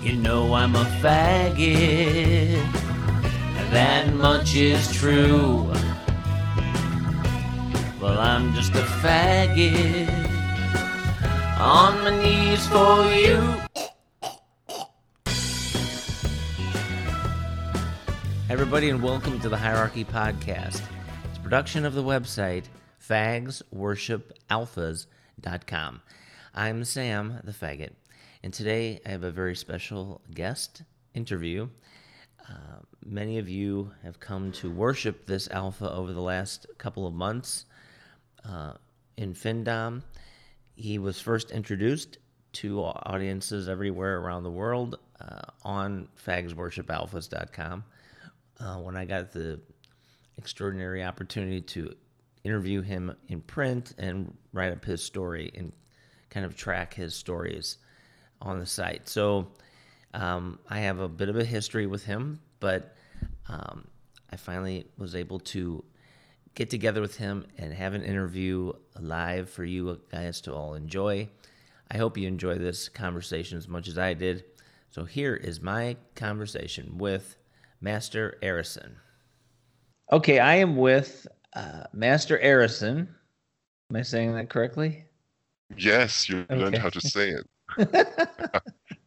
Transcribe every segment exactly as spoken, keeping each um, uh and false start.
You know I'm a faggot, that much is true. Well, I'm just a faggot, on my knees for you. Hey everybody, and welcome to the Hierarchy Podcast. It's a production of the website fags worship alphas dot com. I'm Sam, the faggot, and today I have a very special guest interview. Uh, many of you have come to worship this alpha over the last couple of months uh, in Findom. He was first introduced to audiences everywhere around the world uh, on fags worship alphas dot com. Uh, when I got the extraordinary opportunity to interview him in print and write up his story and kind of track his stories on the site. So um, I have a bit of a history with him, but um, I finally was able to get together with him and have an interview live for you guys to all enjoy. I hope you enjoy this conversation as much as I did. So here is my conversation with Master Arison. Okay, I am with uh, Master Arison. Am I saying that correctly? Yes, you Okay. learned how to say it.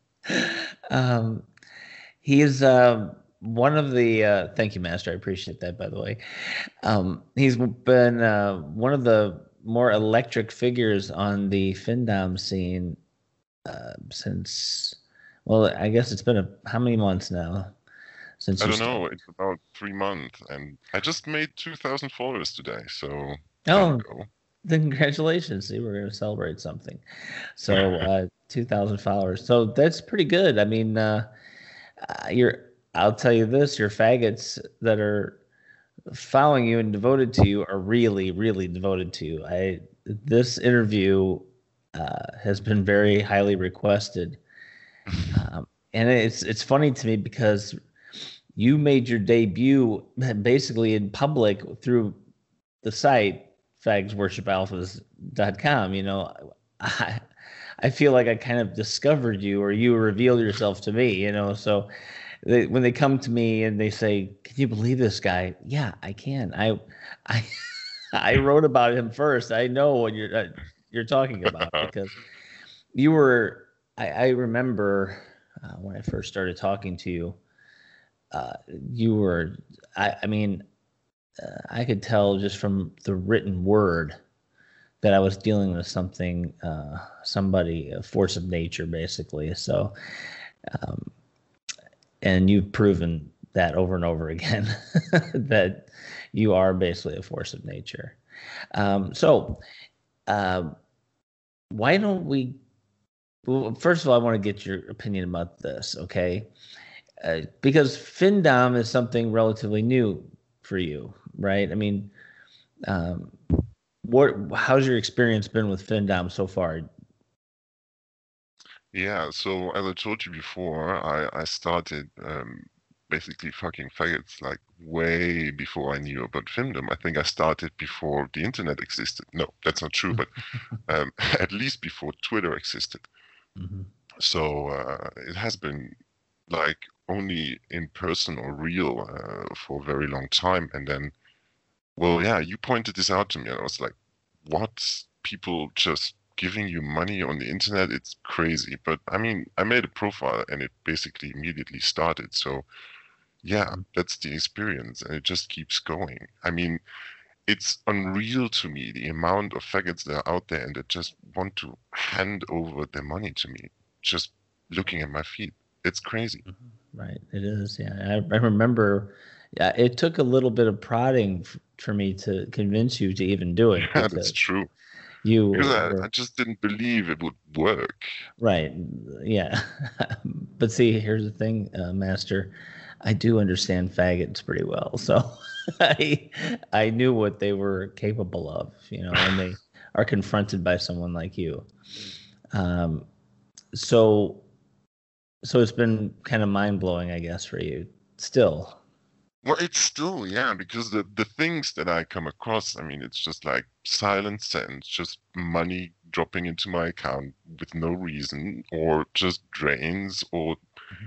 um, he is uh, one of the, uh, thank you, Master, I appreciate that, by the way. Um, he's been uh, one of the more electric figures on the Findom scene uh, since, well, I guess it's been a, how many months now? Since I you don't know, started? it's about three months, and I just made two thousand followers today, so there Oh, you go. then congratulations. See, we're going to celebrate something. So uh, two thousand followers. So that's pretty good. I mean, uh, uh, you're, I'll tell you this, your faggots that are following you and devoted to you are really, really devoted to you. I This interview uh, has been very highly requested. Um, and it's it's funny to me because you made your debut basically in public through the site fags worship alphas dot com. You know, I I feel like I kind of discovered you, or you revealed yourself to me. You know, so they, when they come to me and they say, "Can you believe this guy?" Yeah, I can. I I I wrote about him first. I know what you're uh, you're talking about because you were. I, I remember uh, when I first started talking to you. Uh, you were. I, I mean, uh, I could tell just from the written word that I was dealing with something, uh, somebody, a force of nature, basically. So, um, and you've proven that over and over again that you are basically a force of nature. Um, so, uh, why don't we? Well, first of all, I want to get your opinion about this, okay? Uh, because Findom is something relatively new for you, right? I mean, um, what? How's your experience been with Findom so far? Yeah, so as I told you before, I, I started um, basically fucking faggots like way before I knew about Findom. I think I started before the internet existed. No, that's not true, but um, at least before Twitter existed. Mm-hmm. So uh, it has been like only in person or real uh, for a very long time. And then, well, yeah, you pointed this out to me, and I was like, what? People just giving you money on the internet? It's crazy. But I mean, I made a profile and it basically immediately started. So yeah, that's the experience, and it just keeps going. I mean, it's unreal to me the amount of faggots that are out there and that just want to hand over their money to me, just looking at my feet. It's crazy. Right, it is. Yeah, I, I remember. Yeah, it took a little bit of prodding f- for me to convince you to even do it Yeah, that's because true. you Because I, were I just didn't believe it would work. right. Yeah, but see, here's the thing, uh, Master. I do understand faggots pretty well, so I I knew what they were capable of. You know, when they are confronted by someone like you. Um, so so it's been kind of mind blowing, I guess, for you still. Well, it's still, yeah, because the the things that I come across, I mean, it's just like silent cents, just money dropping into my account with no reason, or just drains, or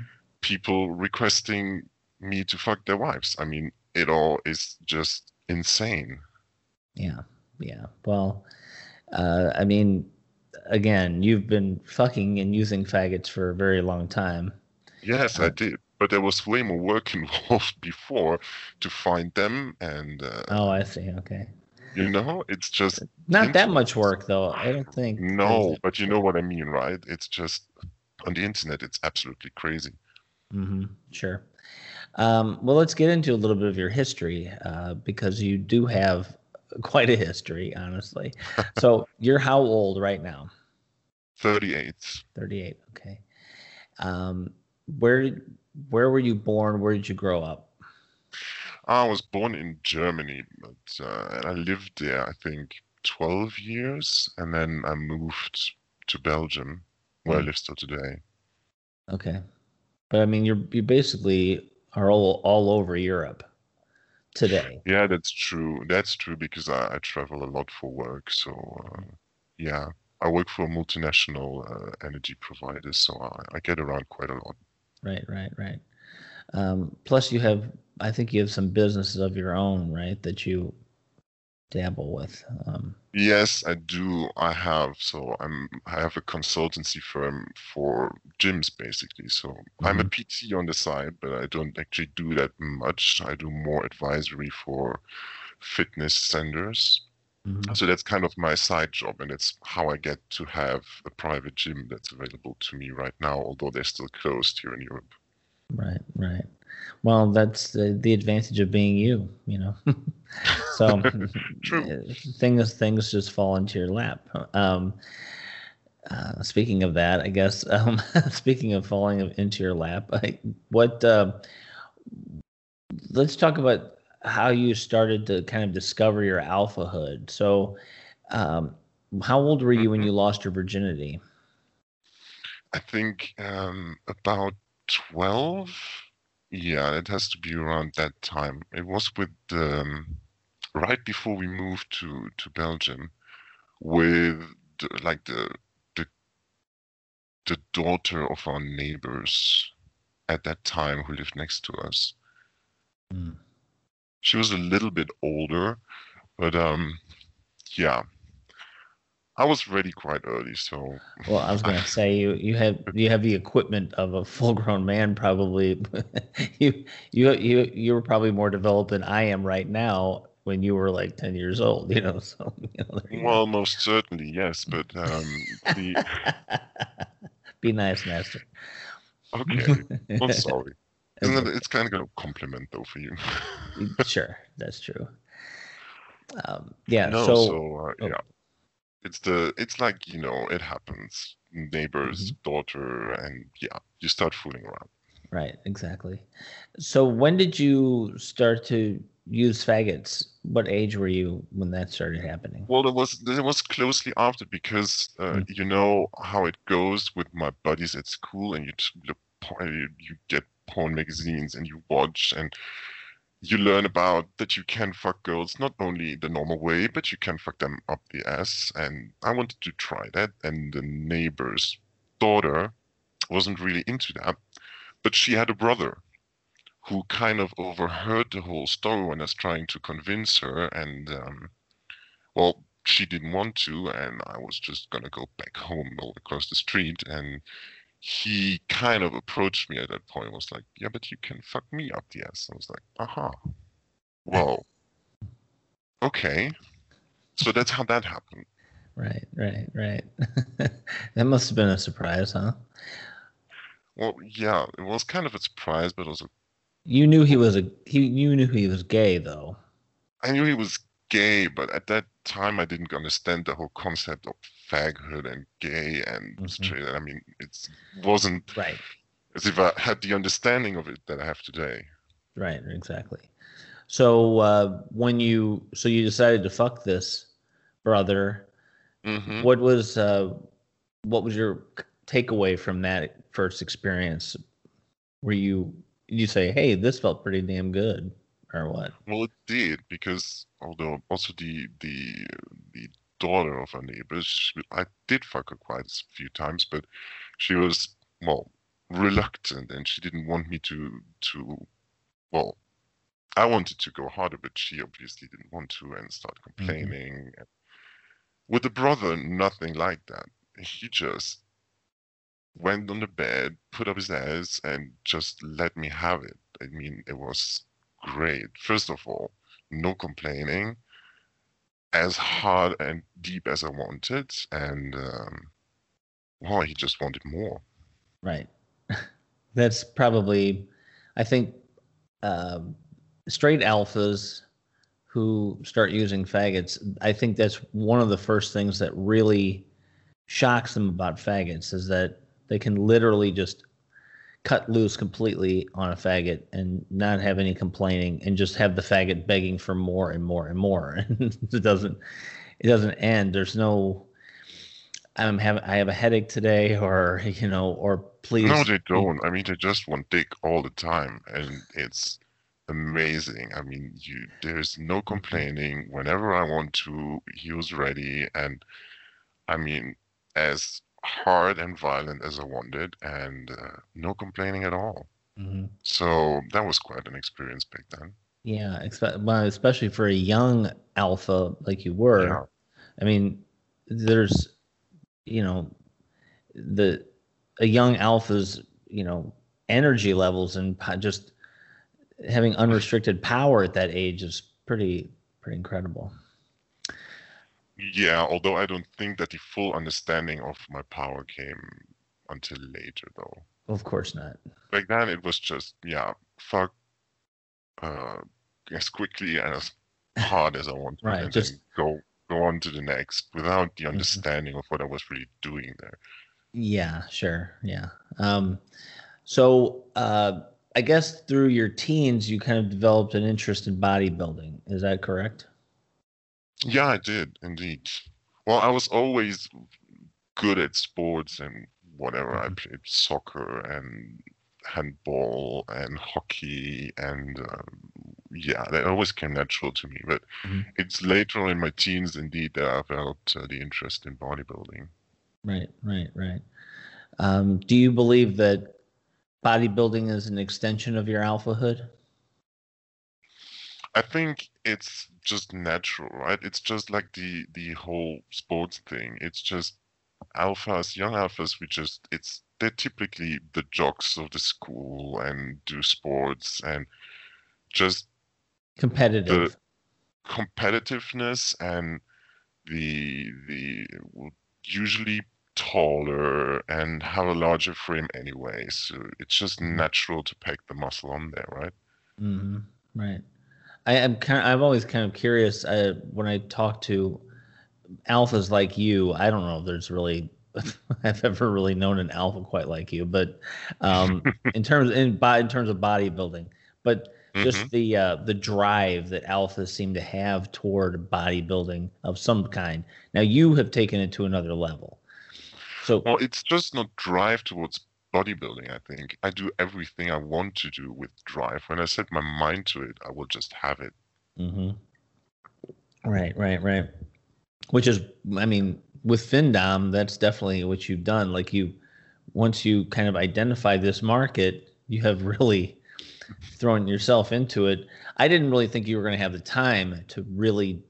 people requesting me to fuck their wives. I mean, it all is just insane. Yeah, yeah. Well, uh, I mean, again, you've been fucking and using faggots for a very long time. Yes, I Uh, did, but there was way more work involved before to find them, and uh, oh, I see. Okay. you know, it's just the Not that internet. much work, though. I don't think there's No, that but much you know work. what I mean, right? It's just on the internet, it's absolutely crazy. Hmm. Sure. Um, well, let's get into a little bit of your history uh, because you do have quite a history, honestly. So you're how old right now? thirty-eight. thirty-eight. Okay. Um, where where were you born? Where did you grow up? I was born in Germany, but uh, and I lived there, I think, twelve years, and then I moved to Belgium, where I Hmm. live still today. Okay. But I mean, you're you basically are all all over Europe today. Yeah, that's true. That's true because I, I travel a lot for work. So, uh, yeah, I work for a multinational uh, energy provider, so I, I get around quite a lot. Right, right, right. Um, plus, you have, I think you have some businesses of your own, right, that you dabble with. Um, Yes, I do. I have. So I'm I have a consultancy firm for gyms basically. So I'm a mhm, P T on the side, but I don't actually do that much. I do more advisory for fitness centers. mhm. So that's kind of my side job, and it's how I get to have a private gym that's available to me right now, although they're still closed here in Europe. Right, right. Well, that's the, the advantage of being you, you know. So True. things things just fall into your lap. Um, uh, speaking of that, I guess. Um, speaking of falling into your lap, I, what? Uh, let's talk about how you started to kind of discover your alphahood. So, um, how old were you when hmm you lost your virginity? I think um, about twelve. Yeah, it has to be around that time. It was with um, right before we moved to to Belgium with the, like the the the daughter of our neighbors at that time who lived next to us. Mm. She was a little bit older, but um, yeah, I was ready quite early, so Well, I was I, gonna say you you have you have the equipment of a full grown man probably. you you you you were probably more developed than I am right now when you were like ten years old, you know. So, you know, there you well, most certainly yes, but um, the go. Be nice, master. okay, well, sorry. That's Isn't it? okay. It's kind of a compliment though for you. Sure, that's true. Um, yeah, No, so so uh, oh, yeah, it's the it's like you know it happens. Neighbor's mhm, daughter, and yeah, you start fooling around. right, exactly. So when did you start to use faggots? What age were you when that started happening? Well, it was it was closely after because uh, Mm, you know how it goes with my buddies at school, and you t- look porn, you, you get porn magazines and you watch and you learn about that you can fuck girls not only the normal way, but you can fuck them up the ass. And I wanted to try that, and the neighbor's daughter wasn't really into that, but she had a brother who kind of overheard the whole story when I was trying to convince her, and um, well, she didn't want to, and I was just gonna go back home all across the street, and he kind of approached me at that point, was like, "Yeah, but you can fuck me up the ass." I was like, "Aha, well, okay." So that's how that happened. right, right, right. That must have been a surprise, huh? Well, yeah, it was kind of a surprise, but also, You knew he well, was a he. You knew he was gay, though. I knew he was gay, but at that time I didn't understand the whole concept of faghood and gay and Hmm. straight. I mean, it wasn't Right, as if I had the understanding of it that I have today. right, exactly. So uh, when you so you decided to fuck this brother, hmm what was uh, what was your takeaway from that first experience? Were you you say, "Hey, this felt pretty damn good," or what? Well, it did because although also the the the daughter of our neighbors, she, I did fuck her quite a few times, but she was well reluctant, and she didn't want me to to well, I wanted to go harder, but she obviously didn't want to and start Mm-hmm. complaining. With the brother, nothing like that. He just went on the bed, put up his ass, and just let me have it. I mean, it was great. First of all, no complaining, as hard and deep as I wanted, and um, well, he just wanted more. Right. That's probably, I think, um, straight alphas who start using faggots. I think that's one of the first things that really shocks them about faggots is that they can literally just cut loose completely on a faggot and not have any complaining and just have the faggot begging for more and more and more. And it doesn't it doesn't end. There's no I'm having I have a headache today or you know or No, please. they don't. I mean, they just want dick all the time, and it's amazing. I mean, you there's no complaining. Whenever I want to, he was ready, and I mean, as hard and violent as I wanted, and uh, no complaining at all. Mm-hmm. So that was quite an experience back then. Yeah, expe- well, especially for a young alpha like you were. Yeah. I mean, there's you know the a young alpha's you know energy levels and po- just having unrestricted power at that age is pretty pretty incredible. Yeah, although I don't think that the full understanding of my power came until later, though. Of course not. Back then, it was just, yeah, fuck uh, as quickly and as hard as I wanted, Right. and Just then go go on to the next without the mhm. understanding of what I was really doing there. Yeah, sure. Yeah. Um, so uh, I guess through your teens, you kind of developed an interest in bodybuilding. Is that correct? Yeah, I did indeed. Well, I was always good at sports and whatever. I Mhm. played soccer and handball and hockey, and um, yeah, that always came natural to me. But Mhm. it's later on in my teens, indeed, that I felt uh, the interest in bodybuilding. Right, right, right. Um, do you believe that bodybuilding is an extension of your alphahood? I think it's just natural, right? It's just like the the whole sports thing. It's just alphas, young alphas, we just it's they're typically the jocks of the school and do sports and just the Competitive. competitiveness and the the usually taller and have a larger frame anyway. So it's just Mhm. natural to pack the muscle on there, right? Hmm. Right. I am kind of, I'm always kind of curious uh, when I talk to alphas like you. I don't know if there's really I've ever really known an alpha quite like you, but um, in terms in bo- in terms of bodybuilding, but hmm just the uh, the drive that alphas seem to have toward bodybuilding of some kind. Now you have taken it to another level. So Well, it's just not drive towards bodybuilding, I think. I do everything I want to do with drive. When I set my mind to it, I will just have it. mhm. Right, right, right. Which is, I mean, with FinDom, that's definitely what you've done. Like you, once you kind of identify this market, you have really thrown yourself into it. I didn't really think you were going to have the time to really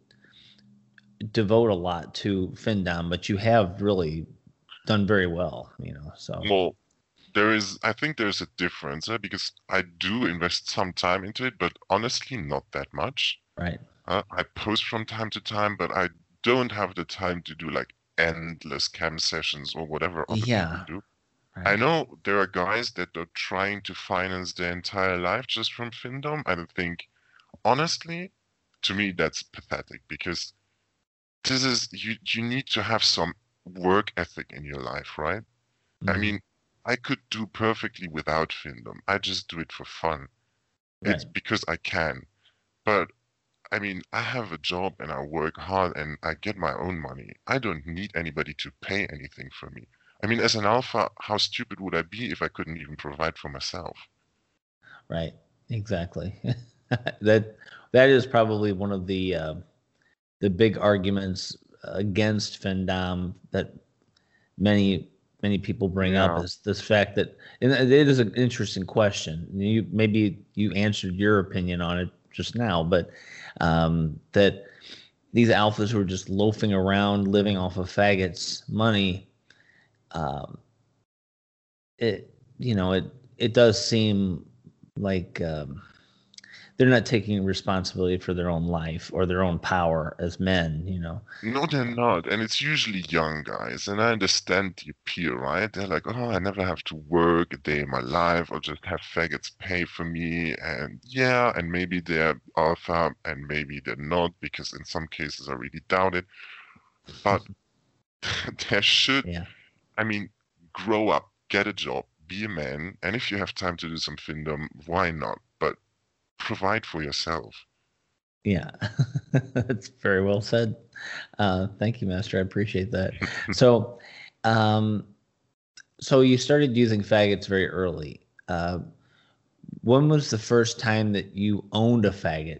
devote a lot to FinDom, but you have really done very well, you know. So, Well, there is, I think there's a difference uh, because I do invest some time into it, but honestly, not that much. right. Uh, I post from time to time, but I don't have the time to do like endless cam sessions or whatever other people Yeah, do. I right. know there are guys that are trying to finance their entire life just from Findom. I don't think, honestly, to me, that's pathetic because this is you you need to have some work ethic in your life, right? I Hmm. mean, I could do perfectly without Findom. I just do it for fun. It's Right. because I can. But I mean, I have a job and I work hard and I get my own money. I don't need anybody to pay anything for me. I mean, as an alpha, how stupid would I be if I couldn't even provide for myself? Right. Exactly. that that is probably one of the uh, the big arguments against FinDom that many many people bring up Yeah. is this fact that, and it is an interesting question. You maybe you answered your opinion on it just now, but um, that these alphas who are just loafing around, living off of faggots' money, um, it you know it it does seem like um, they're not taking responsibility for their own life or their own power as men. You know. No, they're not. And it's usually young guys. And I understand the appeal, right? They're like, oh, I never have to work a day in my life. I'll just have faggots pay for me. And yeah, and maybe they're alpha and maybe they're not, because in some cases I really doubt it. But there should, Yeah. I mean, grow up, get a job, be a man. And if you have time to do some findom, why not? But provide for yourself. Yeah, that's very well said. Uh, thank you, Master. I appreciate that. So, um, so you started using faggots very early. Uh, when was the first time that you owned a faggot?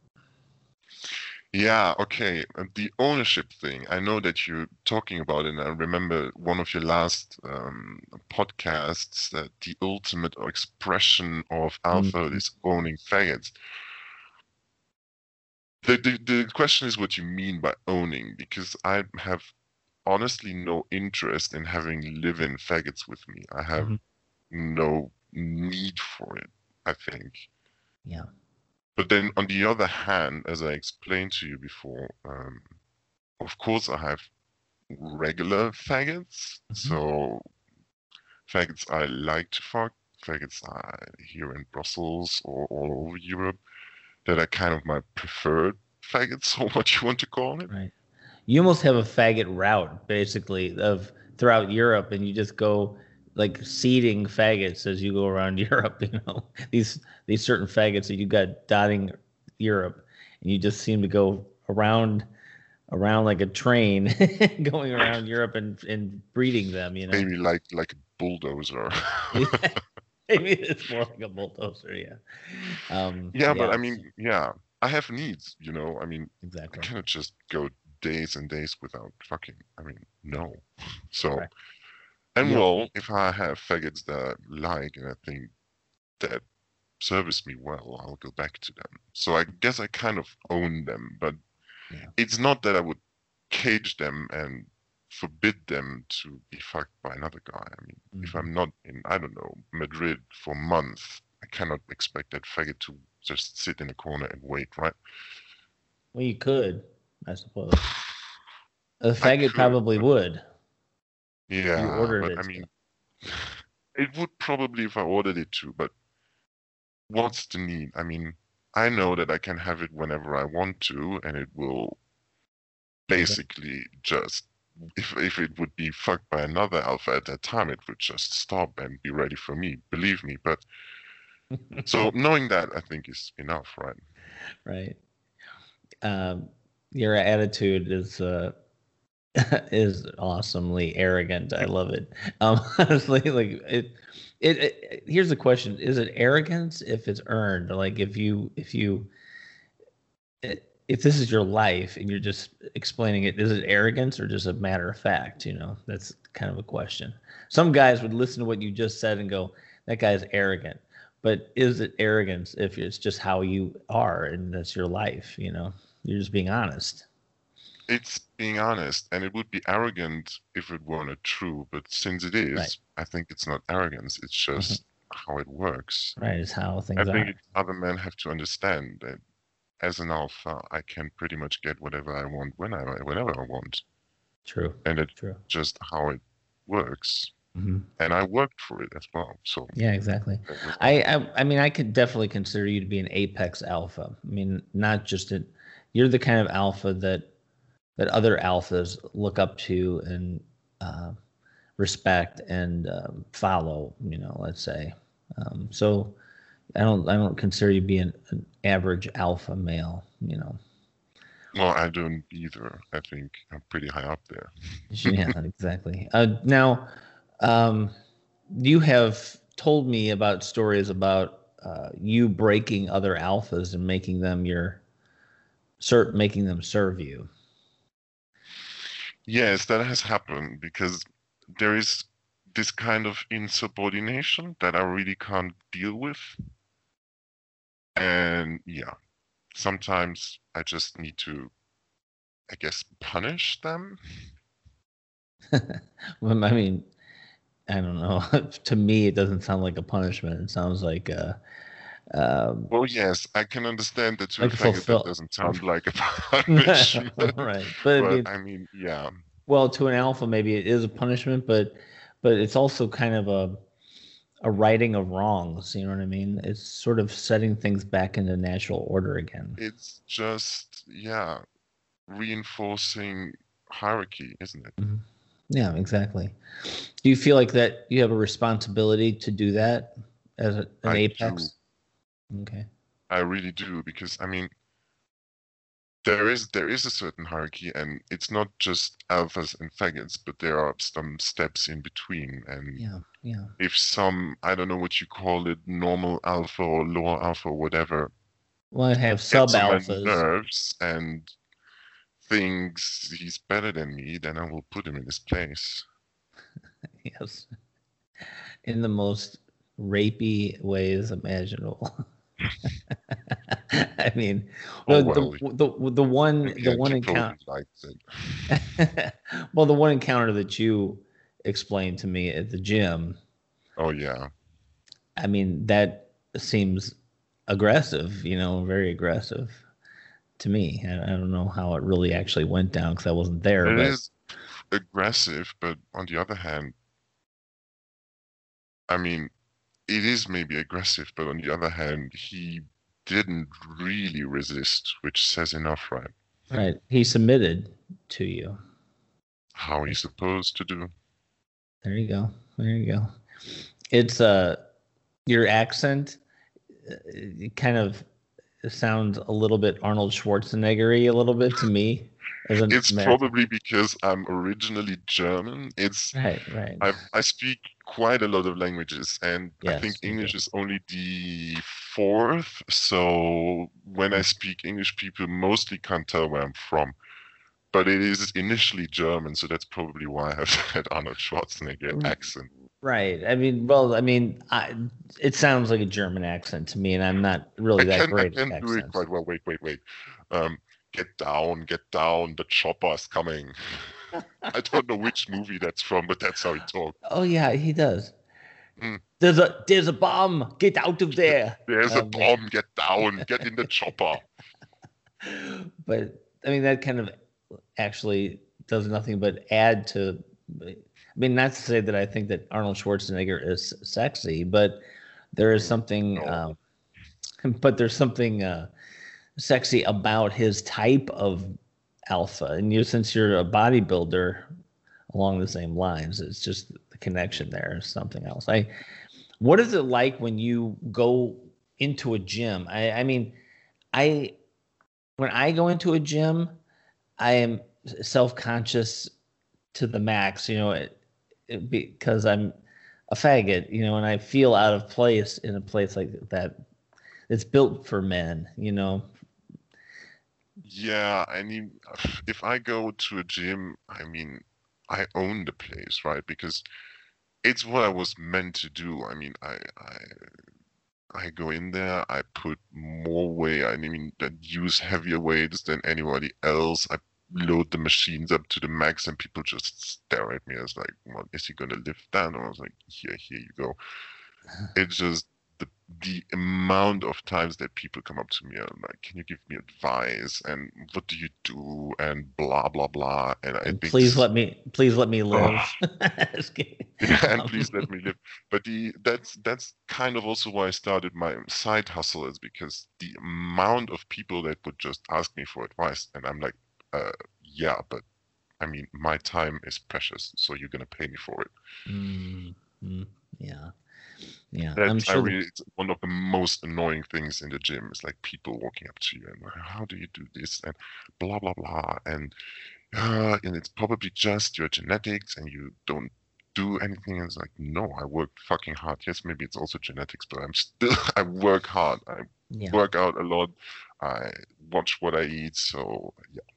Yeah, okay. uh, The ownership thing, I know that you're talking about it, and I remember one of your last um, podcasts that the ultimate expression of alpha Mhm. is owning faggots. The, the, the question is what you mean by owning, because I have honestly no interest in having live-in faggots with me. I have Mhm. no need for it, I think. Yeah. But then on the other hand, as I explained to you before, um, of course I have regular faggots. Mhm. So faggots I like to fuck, faggots I here in Brussels or all over Europe that are kind of my preferred faggots or what you want to call it. Right. You almost have a faggot route, basically, of throughout Europe, and you just go like seeding faggots as you go around Europe. You know, these these certain faggots that you got dotting Europe, and you just seem to go around around like a train, going around Europe and and breeding them. You know, Maybe like like a bulldozer. maybe it's more like a bulldozer. Yeah. Um. Yeah, but Yeah. I it's- mean, yeah, I have needs, you know. I mean, I Exactly. cannot just go days and days without fucking. I mean, no. So, Correct. and You well, if I have faggots that I like and I think that service me well, I'll go back to them. So I guess I kind of own them, but Yeah. it's not that I would cage them and forbid them to be fucked by another guy. I mean, if Hmm. I'm not in, I don't know, Madrid for months, I cannot expect that faggot to just sit in a corner and wait, right? Well, you could, I suppose. A I faggot could, probably but would if you yeah, ordered but I it to. mean, it would probably if I ordered it to, but what's the need? I mean, I know that I can have it whenever I want to, and it will Okay. basically just if if it would be fucked by another alpha at that time, it would just stop and be ready for me, believe me. But so knowing that, I think is enough, right? Right. Um, your attitude is uh, is awesomely arrogant. I love it. Um, honestly, like it, it, it. Here's the question: is it arrogance if it's earned? Like if you if you if this is your life and you're just explaining it, is it arrogance or just a matter of fact? You know, that's kind of a question. Some guys would listen to what you just said and go, "That guy's arrogant." But is it arrogance if it's just how you are and that's your life? You know, you're just being honest. It's being honest, and it would be arrogant if it were not true. But since it Right. is, I think it's not arrogance. It's Hmm. just how it works. Right. Is how I things think are. it, other men have to understand that as an alpha, I can pretty much get whatever I want whenever whenever I want, True. and it's True. just how it works. Hmm. And I worked for it as well. So Yeah, exactly. there we are. I, I I mean, I could definitely consider you to be an apex alpha. I mean, not just it. You're the kind of alpha that that other alphas look up to and uh, respect and um, follow. You know, let's say. Um, so I don't I don't consider you being an average alpha male. You know. Well, I don't either. I think I'm pretty high up there. Yeah, exactly. Uh, now, um, you have told me about stories about uh, you breaking other alphas and making them your ser- making them serve you. Yes, that has happened because there is. this kind of insubordination that I really can't deal with. And yeah, sometimes I just need to, I guess, punish them. Well, I mean, I don't know. To me, it doesn't sound like a punishment. It sounds like a um, Well, yes, I can understand that to a like a faggot that fulfill. doesn't sound like a punishment. Right, but I But mean, I mean, yeah, well, to an alpha, maybe it is a punishment, but but it's also kind of a a righting of wrongs. You know what I mean? It's sort of setting things back into natural order again. it's just, yeah, reinforcing hierarchy, isn't it? Mhm. Yeah, exactly. Do you feel like that you have a responsibility to do that as a, an I do. apex? Okay. I really do, because I mean, there is there is a certain hierarchy, and it's not just alphas and faggots, but there are some steps in between. And Yeah, yeah. if some, I don't know what you call it, normal alpha or lower alpha or whatever, Well, I have sub gets on my alphas. nerves and thinks he's better than me, then I will put him in his place. Yes, in the most rapey ways imaginable. I mean, Oh the, the well, the the one in the the end, one he encounter. probably likes it. Well, the one encounter that you explained to me at the gym. Oh yeah, I mean, that seems aggressive. You know, very aggressive to me. I, I don't know how it really actually went down because I wasn't there, it but is aggressive, but on the other hand, I mean, it is maybe aggressive, but on the other hand, he didn't really resist, which says enough, right? right, he submitted to you. How he's supposed to do. There you go. There you go. It's uh your accent uh, it kind of sounds a little bit Arnold Schwarzenegger-y a little bit to me as an It's American. probably because I'm originally German. It's Right, right. I I speak quite a lot of languages, and I think Yes, you do. English is only the fourth. So when I speak English, people mostly can't tell where I'm from. But it is initially German, so that's probably why I have that Arnold Schwarzenegger accent. Right. I mean, well, I mean, I, it sounds like a German accent to me, and I'm not really I that can I great can at do it accents. quite well. Wait, wait, wait. Um, get down, get down. The chopper is coming. I don't know which movie that's from, but that's how he talks. Oh yeah, he does. Mm, There's a there's a bomb. Get out of there. there's a Um, but, bomb. Get down. Get in the chopper. but I mean, that kind of actually does nothing but add to. I mean, not to say that I think that Arnold Schwarzenegger is sexy, but there is Mm, something. no. Um, but there's something uh, sexy about his type of alpha, and you since you're a bodybuilder along the same lines, it's just the connection there is something else. I What is it like when you go into a gym? I, I mean, I when I go into a gym, I am self-conscious to the max, you know, it, it, because I'm a faggot, you know, and I feel out of place in a place like that. It's built for men, you know. Yeah, I mean, if I go to a gym, I mean, I own the place, right? Because it's what I was meant to do. I mean, I I I go in there, I put more weight, I mean, that use heavier weights than anybody else. I load the machines up to the max, and people just stare at me as like, "What is he gonna lift that?" And I was like, "Here, here you go." It's just the the amount of times that people come up to me and like, "Can you give me advice?" and "What do you do?" and blah blah blah. And I And think this please is let me, please let me oh, live. Just kidding. yeah, and please let Um, me live. But the that's that's kind of also why I started my side hustle, is because the amount of people that would just ask me for advice, and I'm like, uh, yeah, but I mean, my time is precious, so you're gonna pay me for it. mm, mm, yeah, yeah. I'm That's I sure that really it's one of the most annoying things in the gym is like people walking up to you and like, how do you do this and blah blah blah and uh, and it's probably just your genetics and you don't do anything. And it's like, no, I work fucking hard. Yes, maybe it's also genetics, but I'm still I work hard. I yeah. work out a lot. I watch what I eat. So yeah,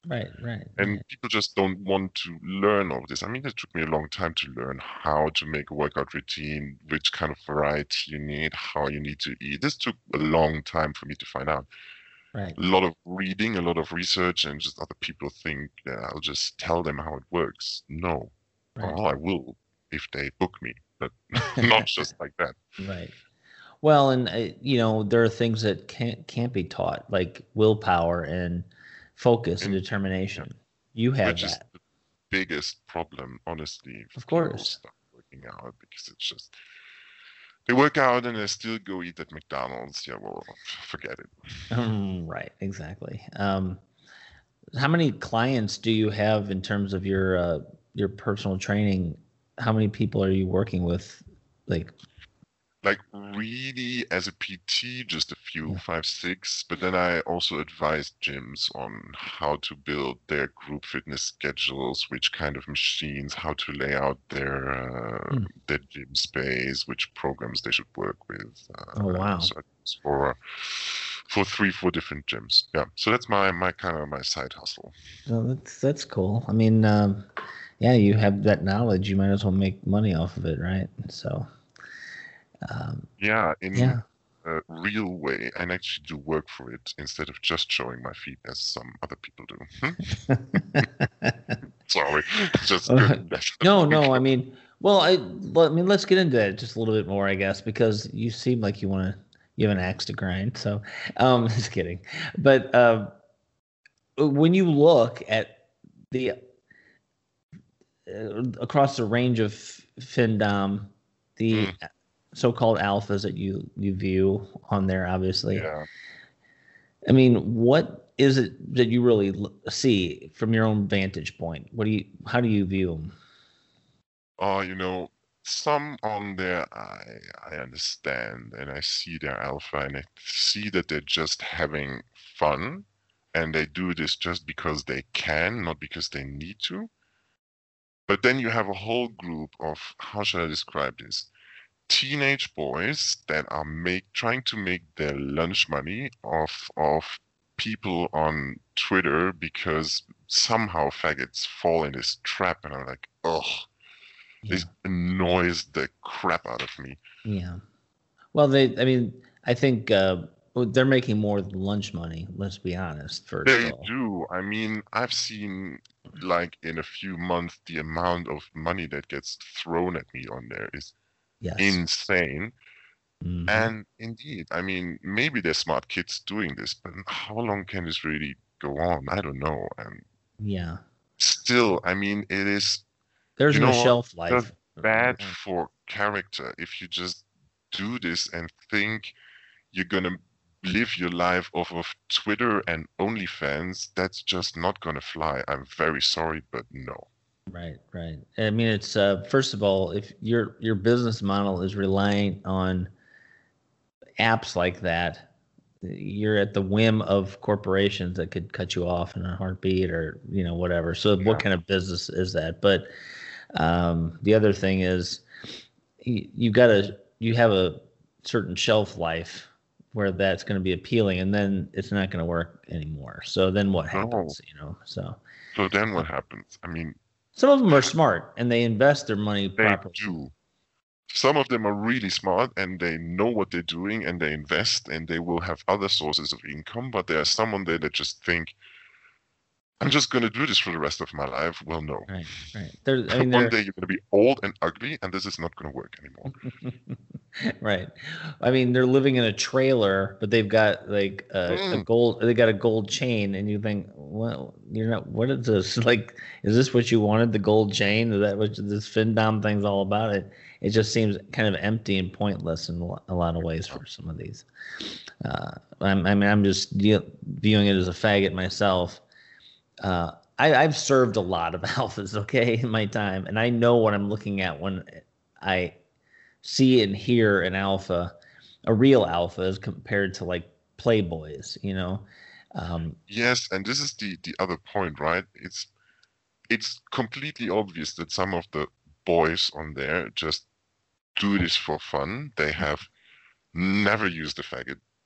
Right, right, And right, people just don't want to learn all this. I mean, it took me a long time to learn how to make a workout routine, which kind of variety you need, how you need to eat. This took a long time for me to find out. right, A lot of reading, a lot of research, and just other people think that I'll just tell them how it works. No. right. Oh, I will if they book me, but not just like that. Right. Well, and uh, you know, there are things that can't can't be taught, like willpower and focus and And yeah, determination. You have which is that, the biggest problem, honestly, for of people course. start working out because it's just they work out and they still go eat at McDonald's. Yeah, well, forget it. Um, right, exactly. Um, how many clients do you have in terms of your uh, your personal training? How many people are you working with? Like, Like really, as a P T, just a few, yeah. five, six. But then I also advise gyms on how to build their group fitness schedules, which kind of machines, how to lay out their uh, Hmm. their gym space, which programs they should work with. Oh, Uh, wow. so it's for for three, four different gyms. Yeah. So that's my my kind of my side hustle. No, that's that's cool. I mean, um, yeah, you have that knowledge. You might as well make money off of it, right? So, um, Yeah, in yeah. a real way, and actually do work for it instead of just showing my feet as some other people do. Sorry, just Uh, couldn't let that no, one no. I go. mean, well, I, well, I mean, let's get into that just a little bit more, I guess, because you seem like you want to, you have an axe to grind. So, um, just kidding. But uh, when you look at the uh, across the range of FinDom, Mm, the so-called alphas that you you view on there, obviously. yeah. I mean, what is it that you really l- see from your own vantage point? What do you, how do you view them? Oh, you know, some on there I I understand and I see their alpha and I see that they're just having fun and they do this just because they can, not because they need to. But then you have a whole group of, how should I describe this? Teenage boys that are make trying to make their lunch money off of people on Twitter because somehow faggots fall in this trap and I'm like, oh, Yeah, this annoys the crap out of me. yeah. Well, they, I mean, I think uh, well, they're making more than lunch money. Let's be honest, first of They all. do. I mean, I've seen like in a few months the amount of money that gets thrown at me on there is Yes. insane. Hmm. And indeed, I mean, maybe they're smart kids doing this, but how long can this really go on? I don't know. And Yeah. still, I mean, it is, There's you no know what? shelf Just life. bad for character if you just do this and think you're gonna live your life off of Twitter and OnlyFans. That's just not gonna fly. I'm very sorry, but no. Right, right. I mean, it's uh, first of all, if your your business model is relying on apps like that, you're at the whim of corporations that could cut you off in a heartbeat or, you know, whatever. So what Yeah. kind of business is that? But um, the other thing is you, you got to, you have a certain shelf life where that's going to be appealing and then it's not going to work anymore. So then what No. happens, you know? So So then uh, what happens? I mean, some of them are smart and they invest their money they properly. do. Some of them are really smart and they know what they're doing and they invest and they will have other sources of income, but there are some on there that just think, I'm just going to do this for the rest of my life. Well, no. Right, right. There, I mean, One they're day you're going to be old and ugly, and this is not going to work anymore. right. I mean, they're living in a trailer, but they've got like a, a Mm, gold. They got a gold chain, and you think, well, you're not. What is this? Like, is this what you wanted? The gold chain? Is that what this FinDom thing's all about? It. It just seems kind of empty and pointless in a lo- a lot of ways for some of these. Uh, I'm, I mean, I'm just de- viewing it as a faggot myself. Uh, I, I've served a lot of alphas, okay, in my time, and I know what I'm looking at when I see and hear an alpha, a real alpha, as compared to like playboys, you know. Um, yes, and this is the the other point, right? It's it's completely obvious that some of the boys on there just do this for fun. They have never used a faggot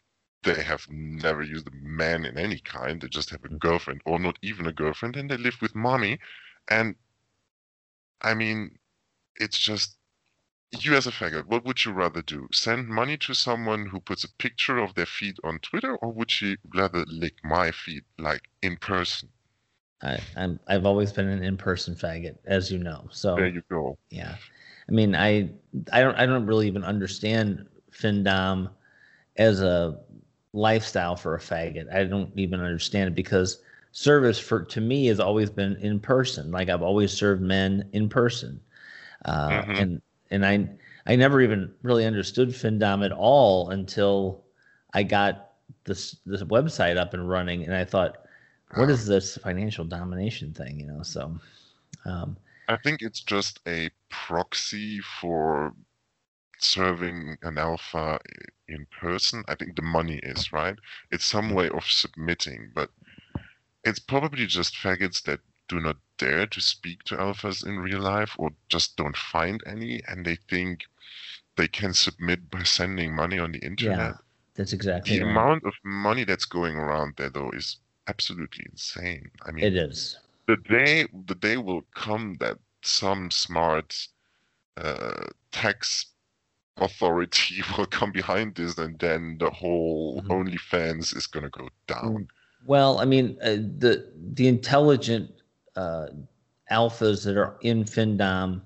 they have never used a man in any kind. They just have a girlfriend, or not even a girlfriend, and they live with mommy. And I mean, it's just, you as a faggot, what would you rather do? Send money to someone who puts a picture of their feet on Twitter, or would you rather lick my feet, like in person? I, I'm I've always been an in-person faggot, as you know. So There you go. yeah, I mean, I I don't I don't really even understand Findom as a lifestyle for a faggot. I don't even understand it because service for to me has always been in person. Like I've always served men in person, uh, Mm-hmm. and and I I never even really understood Findom at all until I got this this website up and running, and I thought, what is this financial domination thing? You know, so. Um, I think it's just a proxy for serving an alpha in person. I think the money is, right? It's some way of submitting, but it's probably just faggots that do not dare to speak to alphas in real life or just don't find any, and they think they can submit by sending money on the internet. yeah, that's exactly The right. amount of money that's going around there, though, is absolutely insane. I mean, It is. the day the day will come that some smart uh, tax authority will come behind this, and then the whole Mhm. OnlyFans is gonna go down. Well, I mean, uh, the the intelligent uh, alphas that are in Findom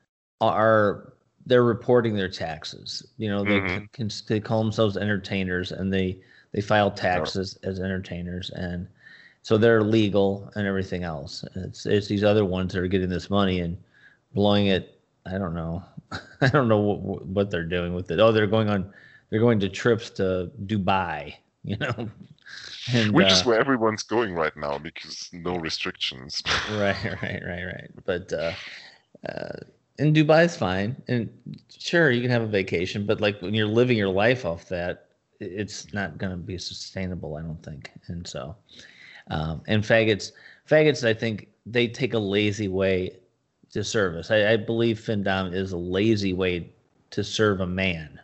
are they're reporting their taxes. You know, they Mm-hmm. can they call themselves entertainers, and they they file Yeah. taxes as entertainers, and so they're legal and everything else. It's it's these other ones that are getting this money and blowing it. I don't know. I don't know what, what they're doing with it. Oh, they're going on. They're going to trips to Dubai. You know, and Which is uh, where everyone's going right now because no restrictions. right, right, right, right. But uh, uh, and Dubai's fine, and sure you can have a vacation, but like when you're living your life off that, it's not going to be sustainable, I don't think. And so, um, and faggots, faggots, I think they take a lazy way to service. I, I believe Findom is a lazy way to serve a man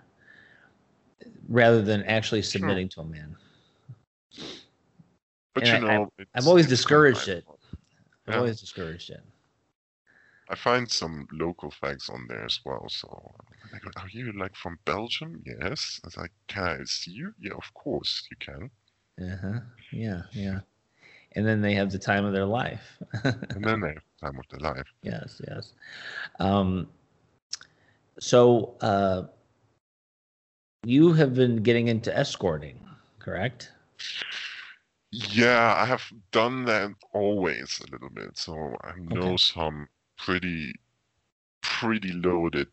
rather than actually True. submitting to a man. But And you I, I know, I've it's always it's discouraged combined. it. I've Yeah. always discouraged it. I find some local fags on there as well. So I go, are you like from Belgium? Yes. I was like, can I see you? Yeah, of course you can. Uh-huh. Yeah, yeah. And then they have the time of their life. And then they have the time of their life. Yes, yes. Um, so uh, you have been getting into escorting, correct? Yeah, I have done that always a little bit. So I Okay. know some pretty, pretty loaded,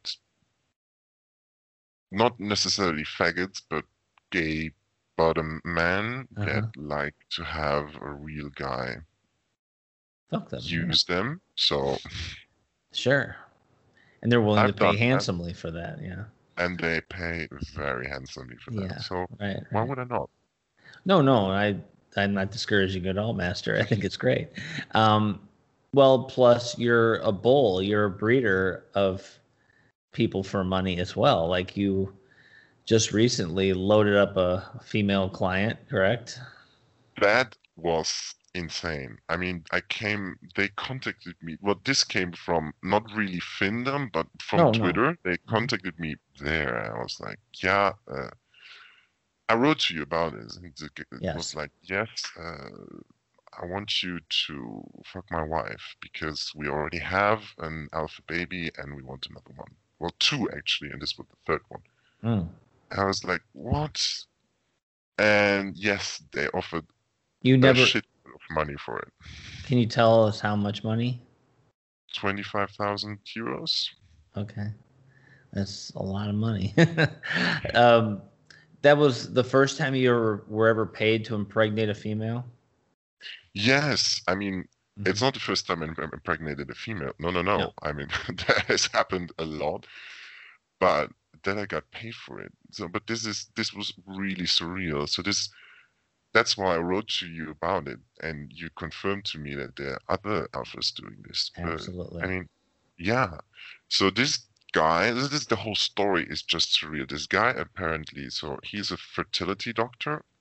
not necessarily faggots, but gay bottom men that Uh-huh. like to have a real guy Fuck them. Yeah. use them. So Sure. And they're willing to I've pay done that, handsomely for that. Yeah. and they pay very handsomely for that. Yeah. So Right. why Right. would I not? No, no. I I'm not discouraging at all, Master. I think it's great. Um, well, plus you're a bull. You're a breeder of people for money as well. Like you just recently loaded up a female client, correct? That was insane. I mean, I came, they contacted me. Well, this came from not really Findom, but from No, no. Twitter. They Mhm. contacted me there. I was like, yeah, uh, I wrote to you about this. And it was Yes. like, yes, uh, I want you to fuck my wife because we already have an alpha baby and we want another one. Well, two actually, and this was the third one. Mm. I was like, what? And yes, they offered You a never. shit ton of money for it. Can you tell us how much money? twenty-five thousand euros. Okay, that's a lot of money. um, that was the first time you ever were ever paid to impregnate a female. Yes, I mean, it's Mhm. not the first time I've impregnated a female. No, no, no. No. I mean, that has happened a lot, but then I got paid for it. So, but this is this was really surreal. So this that's why I wrote to you about it, and you confirmed to me that there are other alphas doing this. But I Absolutely. mean, yeah. So this guy, this is the whole story is just surreal. This guy apparently, so he's a fertility doctor,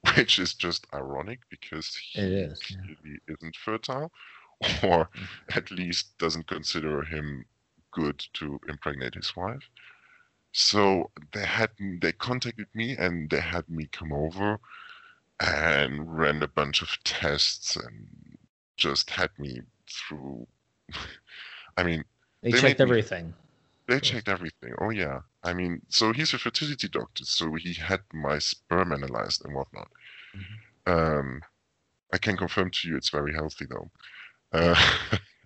which is just ironic because It he is. Yeah. clearly isn't fertile, or at least doesn't consider him good to impregnate his wife. So they had they contacted me and they had me come over and ran a bunch of tests and just had me through. I mean, They, they checked made me, everything. they checked everything. Oh yeah. I mean, so he's a fertility doctor, so he had my sperm analyzed and whatnot. Mm-hmm. Um, I can confirm to you it's very healthy though. Uh,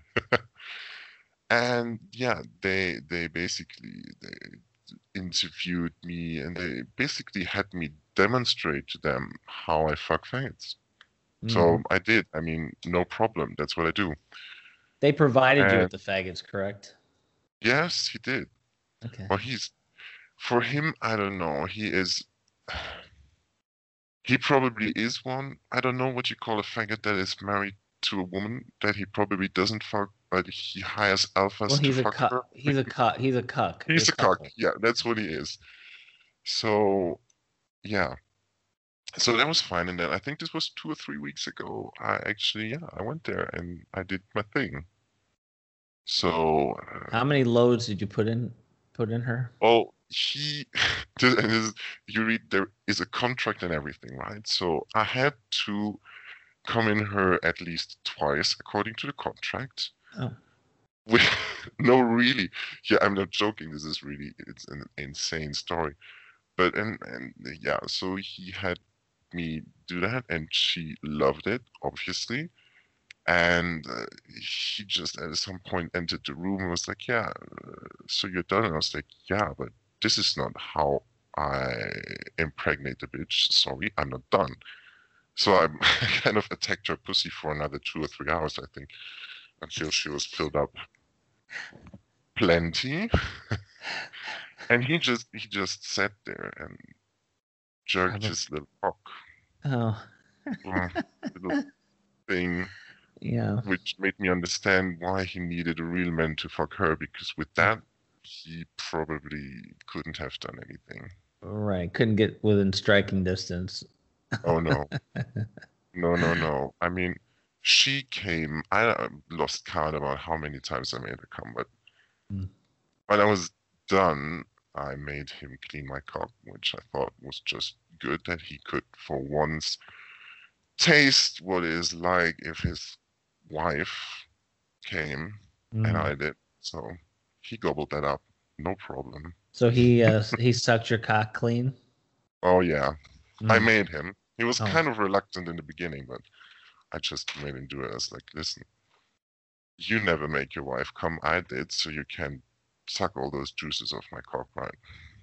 and yeah, they they basically they interviewed me and they basically had me demonstrate to them how I fuck faggots. Mm-hmm. So I did. I mean, no problem. That's what I do. They provided And you with the faggots, correct? yes, he did. Okay. Well, he's for him. I don't know. He is. He probably is one. I don't know what you call a faggot that is married to a woman that he probably doesn't fuck, but he hires alphas Well, to he's a fuck cuck. her. He's a cuck. He's a cuck. He's He's a cock. cuckold. Yeah, that's what he is. So yeah. So that was fine. And then I think this was two or three weeks ago. I actually, yeah, I went there and I did my thing. So, uh, How many loads did you put in? Put in her? oh, he, this, and this, you read there is a contract and everything, right? So I had to come in her at least twice according to the contract. Oh. We, no, really. Yeah, I'm not joking. This is really, it's an insane story. But, and, and yeah, so he had me do that and she loved it, obviously. And uh, he just at some point entered the room and was like, yeah, uh, so you're done? And I was like, yeah, but this is not how I impregnate the bitch. Sorry, I'm not done. So I kind of attacked her pussy for another two or three hours, I think, until she was filled up plenty. And he just he just sat there and jerked his little cock. Oh. Little thing. Yeah. Which made me understand why he needed a real man to fuck her, because with that, he probably couldn't have done anything. Right. Couldn't get within striking distance. Oh, no. No, no, no. I mean, she came, I lost count about how many times I made her come, but mm. when I was done, I made him clean my cock, which I thought was just good, that he could, for once, taste what it is like if his wife came mm. and I did. So he gobbled that up, no problem. So he uh, he sucked your cock clean? Oh yeah, mm. I made him. He was oh. kind of reluctant in the beginning, but I just made him do it. I was like, listen, you never make your wife come. I did, so you can suck all those juices off my cock, right?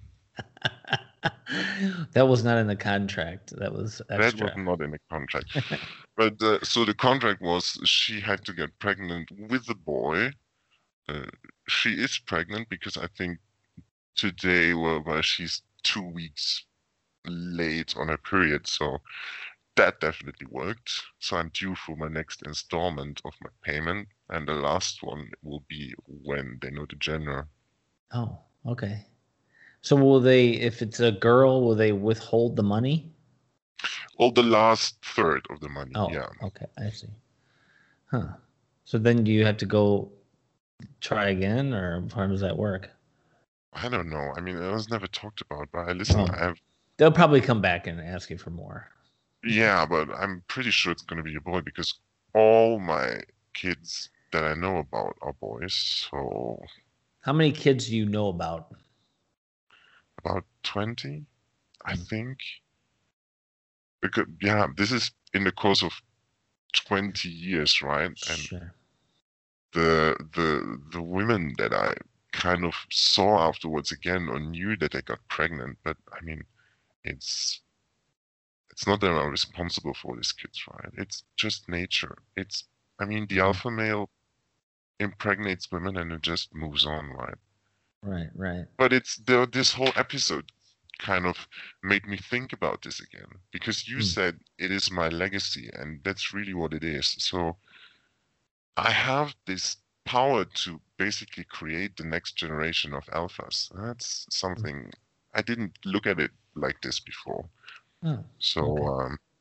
That was not in the contract. That was extra. That was not in the contract. But uh, so the contract was she had to get pregnant with the boy. Uh, she is pregnant because I think today, well, well, she's two weeks late on her period. So that definitely worked. So I'm due for my next installment of my payment. And the last one will be when they know the gender. Oh, okay. So will they, if it's a girl, will they withhold the money? Well, the last third of the money, oh, yeah. Okay, I see. Huh. So then do you have to go try again, or how does that work? I don't know. I mean, it was never talked about, but I listen, oh. I have... They'll probably come back and ask you for more. Yeah, but I'm pretty sure it's going to be a boy because all my kids that I know about are boys, so... How many kids do you know about? About twenty, I think. Because, yeah, this is in the course of twenty years, right? And sure. the the the women that I kind of saw afterwards again or knew that they got pregnant, but I mean, it's it's not that I'm responsible for these kids, right? It's just nature. It's I mean, the alpha male impregnates women and it just moves on, right? Right, right. But it's the this whole episode kind of made me think about this again, because you mm. said it is my legacy, and that's really what it is. So I have this power to basically create the next generation of alphas. That's something mm. I didn't look at it like this before. Oh, so okay. um,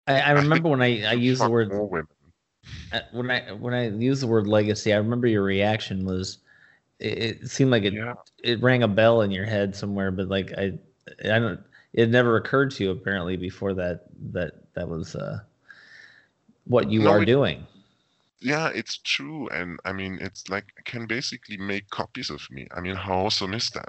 I, I I think remember when I, I to used the fuck word more women. uh, when I when I used the word legacy. I remember your reaction was it, it seemed like it Yeah. it rang a bell in your head somewhere, but like I I don't it never occurred to you apparently before that that that was uh, what you No, are it doing. yeah, it's true. And I mean, it's like I can basically make copies of me. I mean, how awesome is that?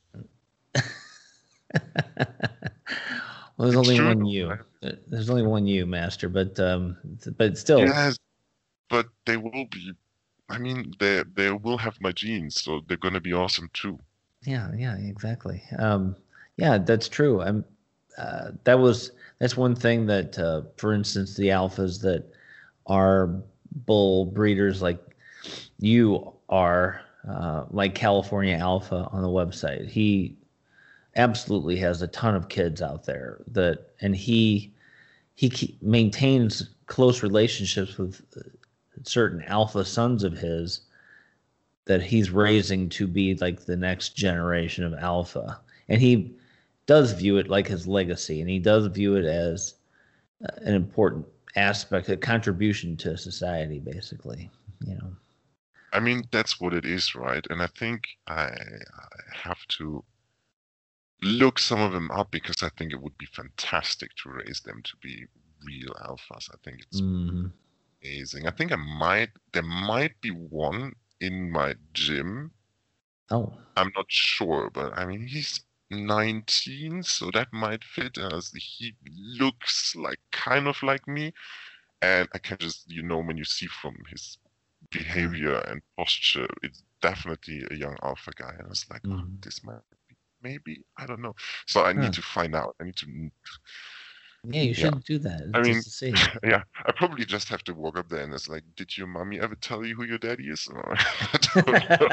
Well, there's It's only true, one though, you. right? There's only one you, Master. But um, but still, Yes, but they will be. I mean, they they will have my genes, so they're gonna be awesome too. yeah, yeah, exactly. Um, yeah, that's true. I'm. Uh, that was that's one thing that, uh, for instance, the alphas that are bull breeders like you are, uh, like California Alpha on the website. He absolutely has a ton of kids out there that, and he he ke- maintains close relationships with uh, certain alpha sons of his that he's raising to be like the next generation of alpha, and he does view it like his legacy, and he does view it as uh, an important aspect, a contribution to society, basically. You know. I mean, that's what it is, right? And I think I, I have to look some of them up because I think it would be fantastic to raise them to be real alphas. I think it's Hmm. amazing. I think I might there might be one in my gym. Oh, I'm not sure, but I mean he's nineteen, so that might fit as he looks like kind of like me. And I can just, you know, when you see from his yeah. behavior and posture, it's definitely a young alpha guy. And I was like, oh, Hmm. this might be, maybe, I don't know. So I need Huh. to find out. I need to, Yeah, you yeah. should do that I just mean, to see. yeah, I probably just have to walk up there and it's like, did your mommy ever tell you who your daddy is? Or, I don't know.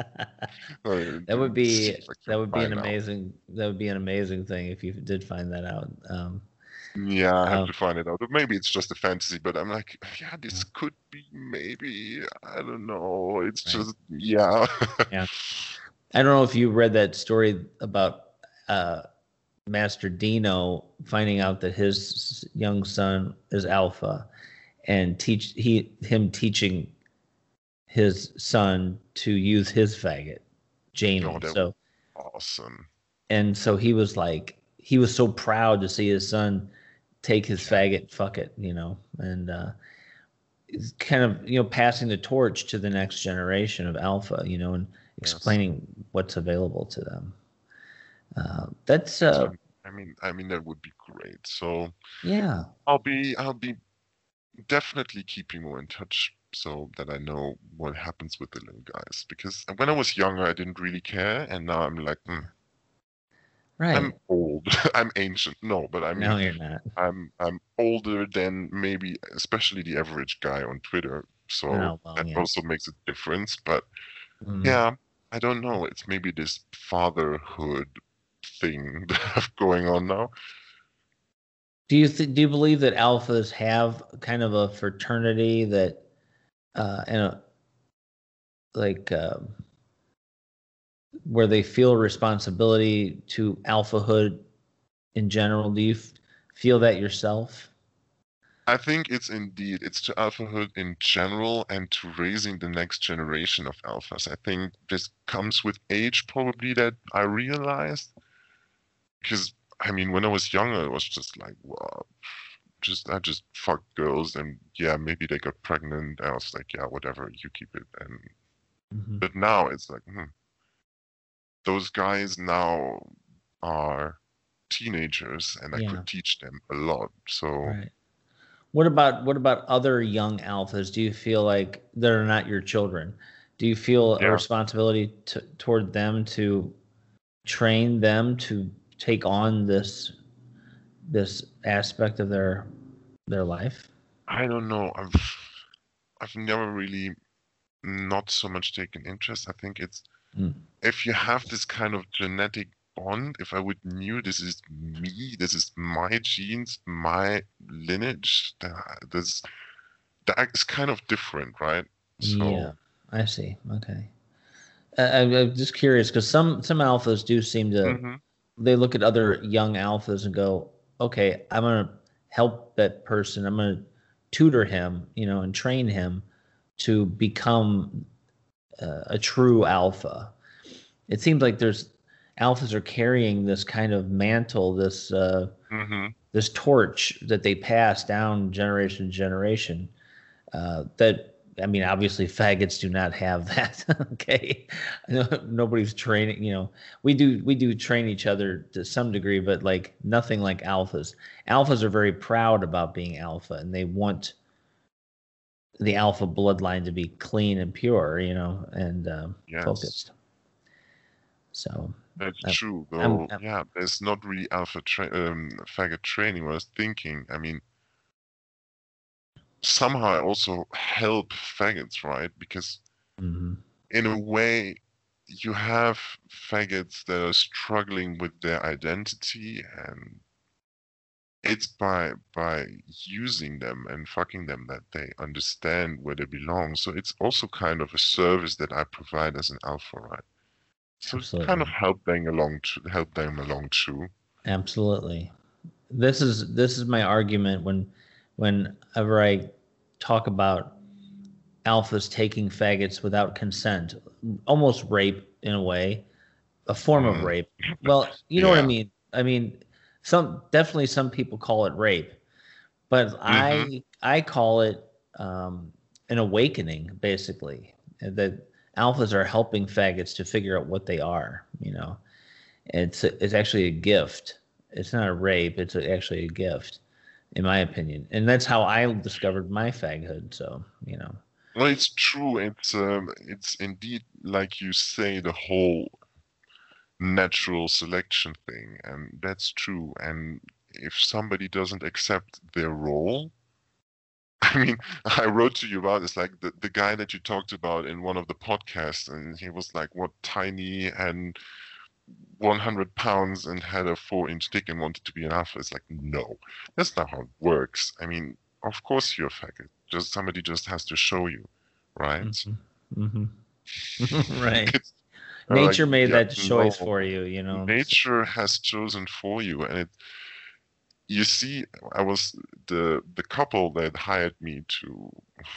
Uh, That would to see be if I can that would be an find out. amazing that would be an amazing thing if you did find that out. Um, Yeah, I have um, to find it out. Or maybe it's just a fantasy, but I'm like, yeah, this could be maybe. I don't know. It's right. just, yeah. Yeah. I don't know if you read that story about uh, Master Dino finding out that his young son is alpha, and teach he him teaching his son to use his faggot, Oh, Jamie. that would So be awesome. and so he was like he was so proud to see his son take his Yeah, faggot, fuck it, you know, and uh, it's kind of you know passing the torch to the next generation of alpha, you know, and yes. explaining what's available to them. Uh, that's So, uh, I mean, I mean that would be great. So yeah, I'll be, I'll be definitely keeping more in touch so that I know what happens with the little guys. Because when I was younger, I didn't really care, and now I'm like, hmm, I'm right. old. I'm ancient. No, but I mean, No, you're not. I'm I'm older than maybe especially the average guy on Twitter. So Oh well, that yeah. also makes a difference. But Mm. yeah, I don't know. It's maybe this fatherhood thing that I have going on now. Do you th- do you believe that alphas have kind of a fraternity that uh, and a like uh, where they feel responsibility to alphahood in general? Do you f- feel that yourself? I think it's indeed it's to alphahood in general and to raising the next generation of alphas. I think this comes with age probably that I realized because I mean when I was younger it was just like wow just I just fucked girls and yeah maybe they got pregnant. I was like yeah whatever you keep it and Hmm. but now it's like hmm, those guys now are teenagers and I Yeah, could teach them a lot. So right. What about what about other young alphas? Do you feel like they're not your children? Do you feel a yeah, responsibility to, toward them to train them to take on this this aspect of their their life? I don't know. I've I've never really not so much taken interest. I think it's Mm. if you have this kind of genetic bond, if I would knew this is me, this is my genes, my lineage, that this that is kind of different, right? Yeah, So I see. Okay. I, I'm I'm just curious because some some alphas do seem to mhm. they look at other young alphas and go, okay, I'm gonna help that person. I'm going to tutor him, you know, and train him to become uh, a true alpha. It seems like there's alphas are carrying this kind of mantle, this uh, Mm-hmm. this torch that they pass down generation to generation. Uh, that I mean, obviously, faggots do not have that. Okay, nobody's training. You know, we do we do train each other to some degree, but like nothing like alphas. Alphas are very proud about being alpha, and they want the alpha bloodline to be clean and pure. You know, and um, Yes. focused. So That's I'm, true, I'm, though. I'm, Yeah, there's not really alpha tra- um, faggot training. What I was thinking, I mean, somehow I also help faggots, right? Because mm-hmm. in a way, you have faggots that are struggling with their identity, and it's by by using them and fucking them that they understand where they belong. So it's also kind of a service that I provide as an alpha, right? So kind of Absolutely. help them along to help them along too. Absolutely. This is this is my argument when whenever I talk about alphas taking faggots without consent, almost rape in a way, a form of Mm, rape. Well, you know what I yeah. mean. I mean, some definitely some people call it rape, but Mm-hmm. I I call it um, an awakening, basically. That alphas are helping faggots to figure out what they are. You know, it's it's actually a gift. It's not a rape. It's actually a gift, in my opinion. And that's how I discovered my faghood. So you know. Well, it's true. It's um, it's indeed like you say, the whole natural selection thing, and that's true. And if somebody doesn't accept their role, I mean, I wrote to you about this, like the, the guy that you talked about in one of the podcasts, and he was like, what, tiny and one hundred pounds and had a four inch dick and wanted to be an alpha. It's like, no, that's not how it works. I mean, of course you're a faggot. Just somebody just has to show you, right? Mm-hmm. Mm-hmm. Right. It's uh, like, Nature made yeah, that choice no, for you, you know. nature has chosen for you, and it. You see, I was the the couple that hired me to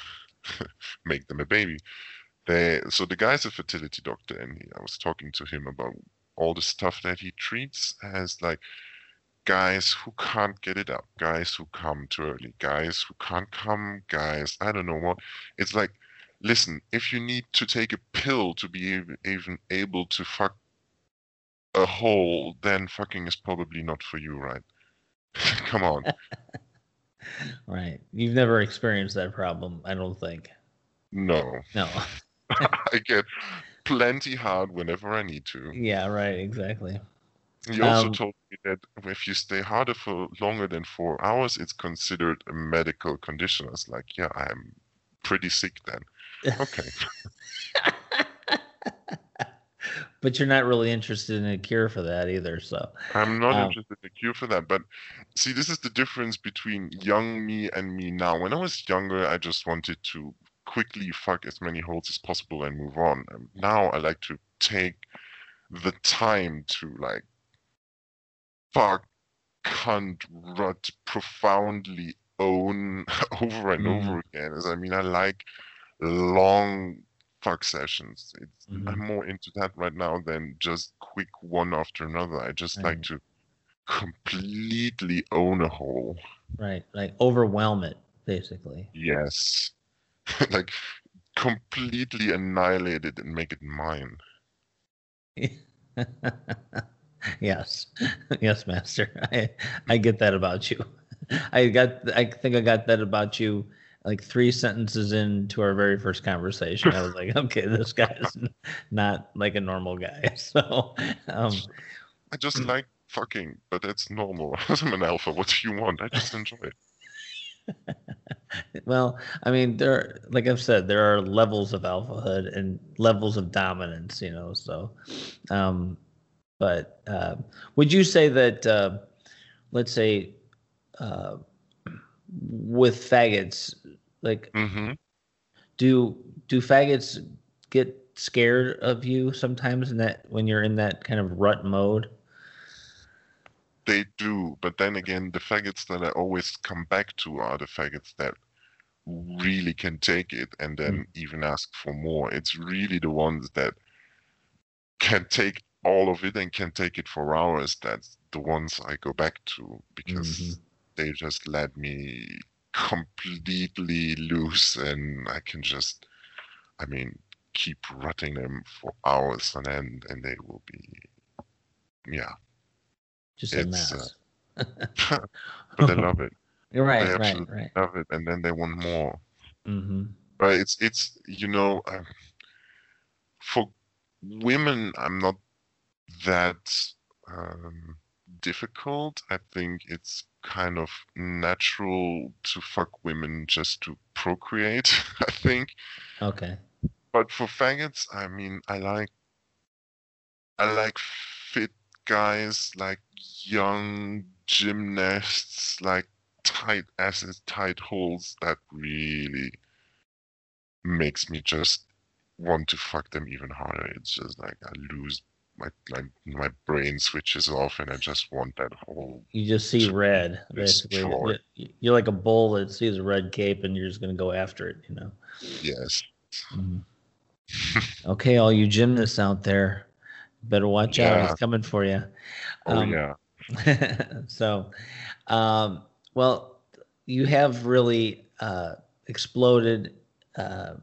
make them a baby. They so the guy's a fertility doctor, and he, I was talking to him about all the stuff that he treats as like guys who can't get it up, guys who come too early, guys who can't come, guys, I don't know what. It's like, listen, if you need to take a pill to be even, even able to fuck a hole, then fucking is probably not for you, right? Come on. Right. You've never experienced that problem, I don't think. No. No. I get plenty hard whenever I need to. Yeah, right, exactly. He also Um, told me that if you stay harder for longer than four hours, it's considered a medical condition. I was like, yeah, I'm pretty sick then. Okay. but you're not really interested in a cure for that either, so I'm not um, interested in a cure for that. But see, this is the difference between young me and me now. When I was younger, I just wanted to quickly fuck as many holes as possible and move on. Um, now I like to take the time to like fuck, cunt, rut, profoundly own over and mm, over again. As I mean, I like long fuck sessions. It's I'm mhm, more into that right now than just quick one after another. I just like right, to completely own a hole. right. Like overwhelm it, basically. Yes. Like completely annihilate it and make it mine. Yes. Yes, master. I I get that about you. I got I think I got that about you like three sentences into our very first conversation. I was like, okay, this guy is n- not like a normal guy. So, um, I just like fucking, but that's normal. I'm an alpha. What do you want? I just enjoy it. well, I mean, there, like I've said, there are levels of alphahood and levels of dominance, you know. So, um, but uh, would you say that, uh, let's say, uh, with faggots, like, Hmm. do do faggots get scared of you sometimes in that when you're in that kind of rut mode? they do. But then again, the faggots that I always come back to are the faggots that really can take it and then Mm. even ask for more. It's really the ones that can take all of it and can take it for hours. That's the ones I go back to because Mhm. they just let me completely loose and I can just, I mean, keep rutting them for hours on end and they will be, yeah, Just a it's, uh, mess. but they love it. They Right, right, absolutely right. love it and then they want more. Hmm. But it's, it's, you know, uh, for women, I'm not that um, difficult. I think it's kind of natural to fuck women just to procreate, I think. Okay. But for faggots, I mean, I like I like fit guys, like young gymnasts, like tight asses, tight holes. That really makes me just want to fuck them even harder. It's just like I lose my like my brain switches off and I just want that hole You just see to be red, basically. destroyed. You- You're like a bull that sees a red cape, and you're just going to go after it. You know. Yes. Mhm. Okay, all you gymnasts out there, better watch out. He's Yeah. coming for you. Oh Um, yeah. so, um, well, you have really uh, exploded uh,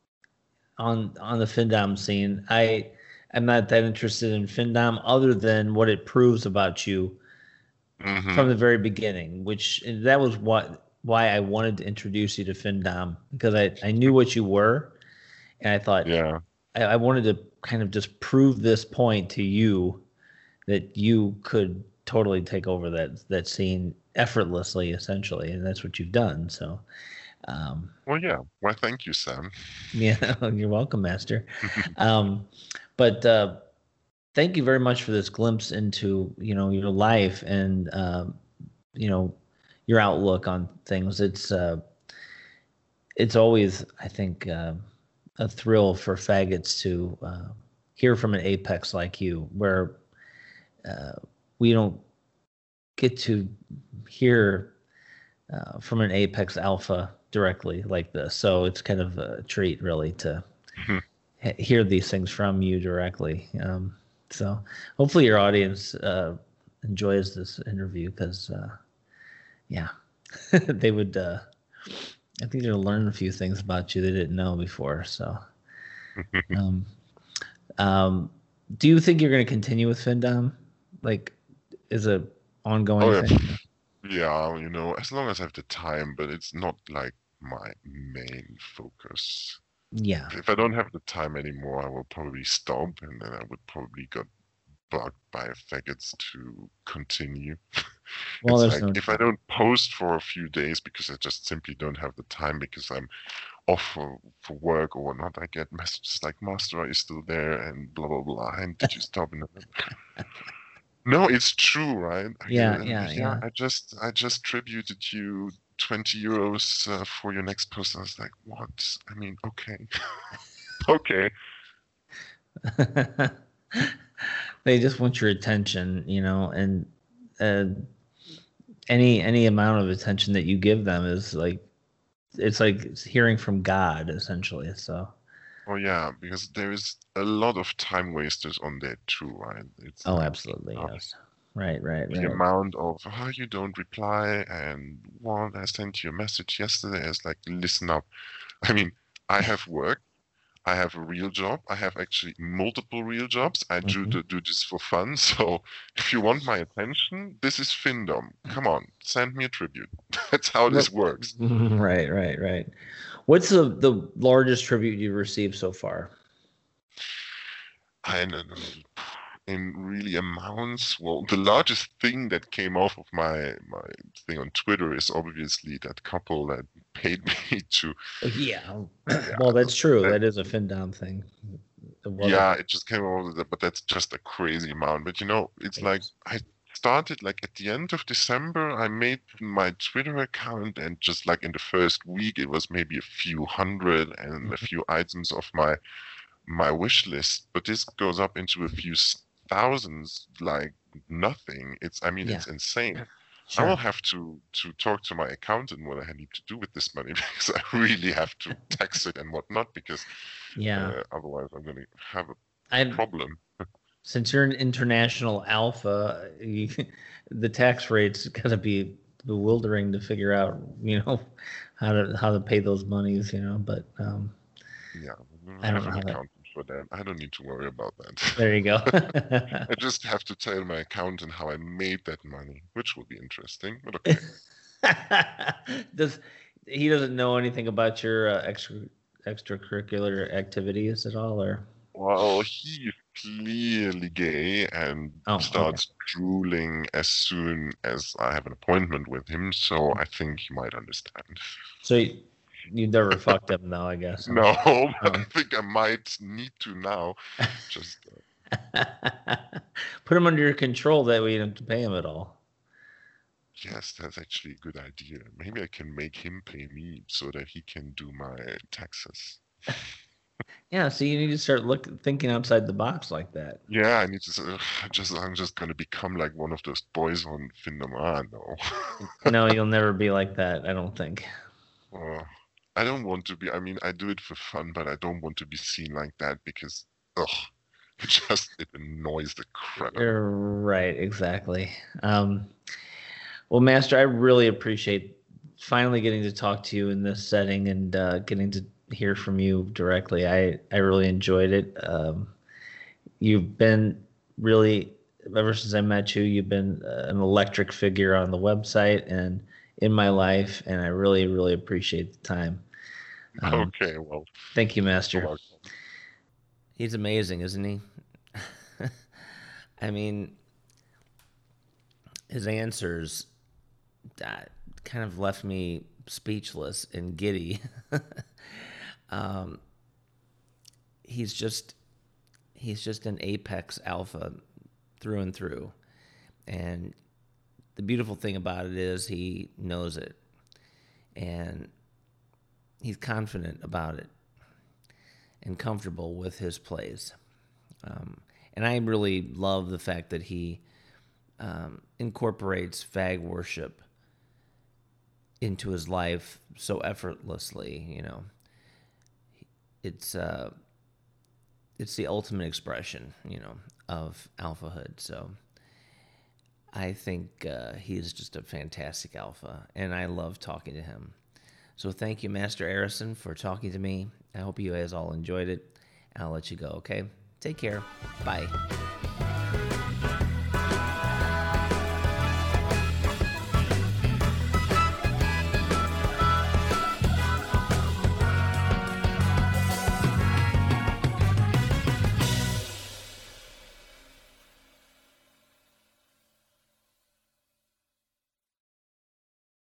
on on the Findom scene. I am not that interested in Findom other than what it proves about you Hmm. from the very beginning, which and that was what why I wanted to introduce you to Findom because I, I knew what you were and I thought Yeah. I, I wanted to kind of just prove this point to you that you could totally take over that that scene effortlessly, essentially, and that's what you've done. So, um, Well, yeah. Well, thank you, Sam. yeah, you're welcome, Master. Um, but uh, thank you very much for this glimpse into you know your life and um, you know your outlook on things. It's uh, it's always, I think, uh, a thrill for faggots to uh, hear from an apex like you, where uh, we don't get to hear uh, from an apex alpha directly like this. So it's kind of a treat, really, to he- hear these things from you directly. Um, so hopefully your audience uh, enjoys this interview because, uh, yeah, they would. Uh, I think they'll learn a few things about you they didn't know before. So, um, um, do you think you're going to continue with Findom? Like, is a Oh ongoing yeah. thing? Yeah, you know, as long as I have the time, but it's not like my main focus. Yeah. If I don't have the time anymore, I will probably stop and then I would probably get bugged by faggots to continue. Well, It's there's like no. if I don't post for a few days because I just simply don't have the time because I'm off for, for work or whatnot, I get messages like, Master, are you still there? And blah, blah, blah. And did you stop? And no, it's true, right? I get Yeah, it. And yeah, yeah, yeah. I just I just tributed you twenty euros uh, for your next post. I was like, what? I mean, okay. Okay. They just want your attention, you know, and uh, any any amount of attention that you give them is like it's like it's hearing from God essentially. So, Oh yeah, because there is a lot of time wasters on there too, right? It's oh, like absolutely, uh, yes. Right, right, the right. amount of oh you don't reply and what I sent you a message yesterday is like listen up. I mean, I have work. I have a real job. I have actually multiple real jobs. I do, Mhm. do, do this for fun. So if you want my attention, this is Findom. Come on, send me a tribute. That's how Right, this works. right, right, right. What's the the largest tribute you've received so far? And uh, in really amounts, well, the largest thing that came off of my my thing on Twitter is obviously that couple that paid me to, Oh, yeah. yeah, Well, that's true. that That is a Findom thing. It was a yeah, it just came over the, but that's just a crazy amount. But you know, it's it like is. I started like at the end of December, I made my Twitter account, and just like in the first week, it was maybe a few hundred and a Mhm. few items of my my wish list. But this goes up into a few thousands like nothing. It's, I mean, Yeah, it's insane. I will sure. have to to talk to my accountant what I need to do with this money because I really have to tax it and whatnot because Yeah. uh, otherwise I'm going to have a I problem. since you're an international alpha, you, the tax rate's gonna be bewildering to figure out, you know, how to how to pay those monies, you know. But um, Yeah, I I don't have know an how that. accountant for that. I don't need to worry about that. There you go. I just have to tell my accountant how I made that money, which will be interesting, but okay. Does he doesn't know anything about your uh, extra extracurricular activities at all, or? Well, he is clearly gay and Oh, okay. starts drooling as soon as I have an appointment with him, so I think he might understand. So you, you never fucked him, though, I guess, huh? No, but I Oh. think I might need to now. Just Put him under your control. That way you don't have to pay him at all. yes, that's actually a good idea. Maybe I can make him pay me so that he can do my taxes. Yeah, so you need to start looking, thinking outside the box like that. Yeah, I need to. Uh, just I'm just gonna become like one of those boys on Findoma. No, No, you'll never be like that, I don't think. uh, I don't want to be. I mean, I do it for fun, but I don't want to be seen like that because, ugh, it just it annoys the crap out of me. You're right, exactly. Um, well, Master, I really appreciate finally getting to talk to you in this setting and uh, getting to hear from you directly. I, I really enjoyed it. Um, you've been really, ever since I met you, you've been uh, an electric figure on the website and in my life, and I really, really appreciate the time. Um, Okay, well, thank you, you're Master. welcome. He's amazing, isn't he? I mean, his answers uh, kind of left me speechless and giddy. um, he's just he's just an apex alpha through and through. And the beautiful thing about it is he knows it and he's confident about it and comfortable with his plays. Um, and I really love the fact that he um, incorporates fag worship into his life so effortlessly. You know, it's uh, it's the ultimate expression, you know, of alphahood. So I think uh, he's just a fantastic alpha, and I love talking to him. So thank you, Master Arison, for talking to me. I hope you guys all enjoyed it. I'll let you go, okay? Take care. Bye.